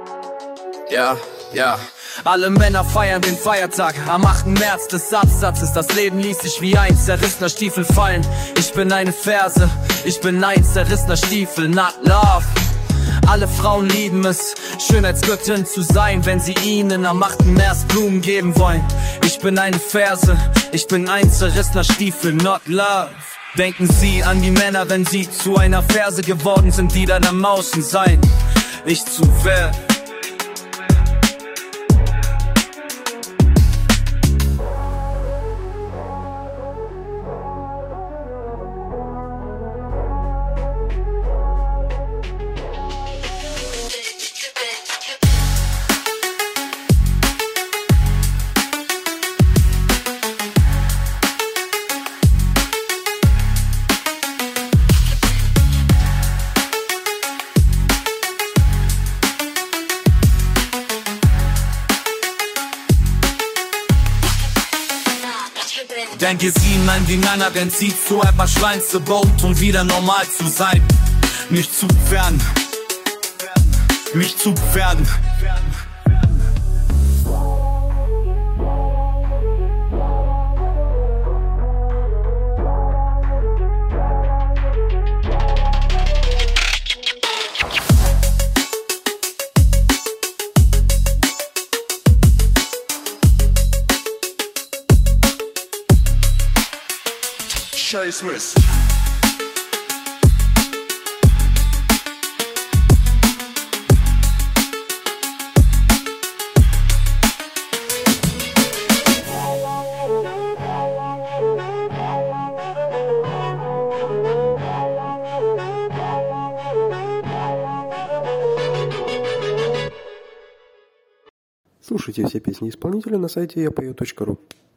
Ja, ja. Alle Männer feiern den Feiertag am 8. März des Absatzes. Das Leben ließ sich wie ein zerrissener Stiefel fallen. Ich bin eine Ferse, ich bin ein zerrissener Stiefel, not love. Alle Frauen lieben es, Schönheitsgöttin zu sein, wenn sie ihnen am 8. März Blumen geben wollen. Ich bin eine Ferse, ich bin ein zerrissener Stiefel, not love. Denken Sie an die Männer, wenn sie zu einer Ferse geworden sind, die dann am Mauschen sein, nicht zu werden. Denke Sie an die Männer, wenn sie zu etwas Schweinste baut, um wieder normal zu sein. Nicht zu werden, mich zu werden. Scheißmist. Слушайте все песни исполнителя на сайте yapою.ru.